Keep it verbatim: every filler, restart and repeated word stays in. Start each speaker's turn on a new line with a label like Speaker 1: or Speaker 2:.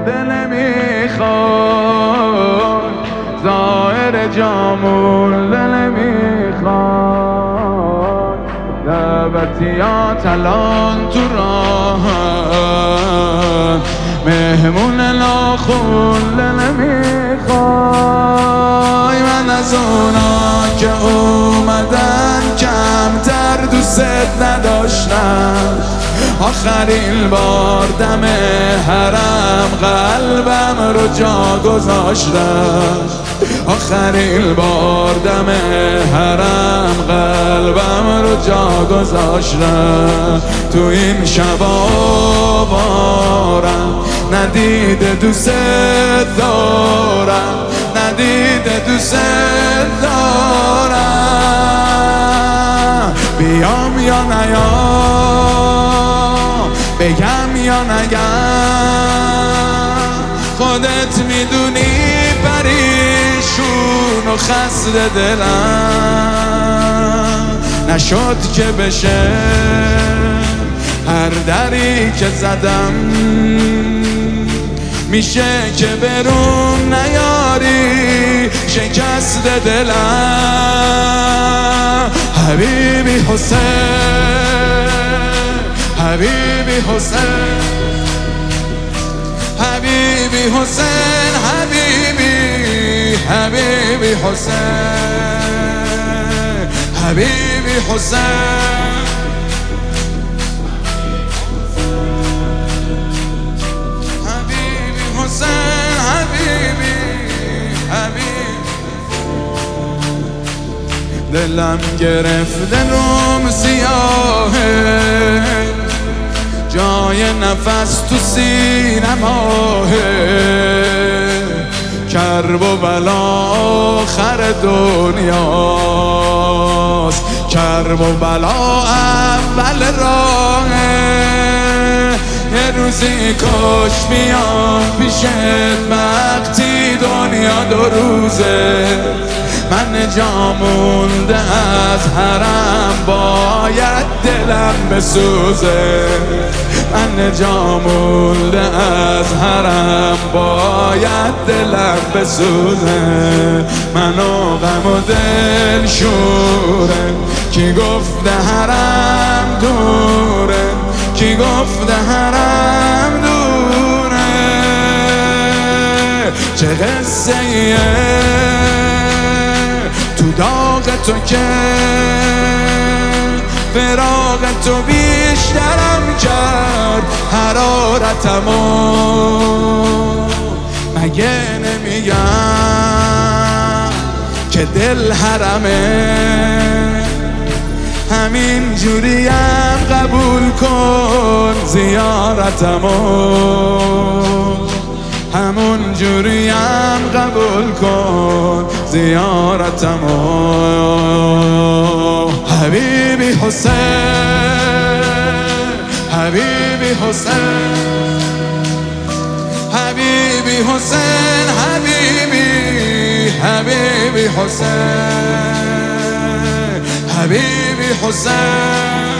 Speaker 1: دل میخواد، ظاهر جامون دل میخواد، دعوتیات الان تو راهن، مهمون ناخون دل میخوای. من از اونا که اومدن کمتر دوست نداشتم، آخرین بار دم حرم قلبم رو جا گذاشتم، آخرین بار دم حرم قلبم رو جا گذاشتم. تو این شبا بارم ندیده دوست دارم، ندیده دوست دارم. بیام یا نیام، بگم یا نگم، خودت میدونی پریشون و خسته دلم. نشد که بشه هر دری که زدم، میشه که برون نیاری شکست دلم. حبیبی حسین، حبیبی حسین، حبیبی حسین، حبیبی حبیبی حسین، حبیبی حسین. حبیبی حسین، حبیبی حبیبی. دلم گرفته روم سیاهه، جای نفس تو سینه ماهه، کرب و بلا آخر دنیاست، کرب و بلا اول راهه. یه روزی کاش میام پیشت وقتی دنیا دو روزه، من جا مونده از حرم باید دلم بسوزه، من جا مونده از حرم باید دلم بسوزه. منو غم و دل شوره، کی گفته حرم دوره، کی گفته حرم دوره. چه قصه ایه تو داغ تو که فراق تو بیشترم کرد حرارتمو. مگه نمیگم که دل حرمه، همین جوریم قبول کن زیارتمو، همون جوریم قبول کن زیارتمو. حبیبی حسین، حبیبی حسین، حبیبی حسین، حبیبی حبیبی حسین، حبیبی حسین.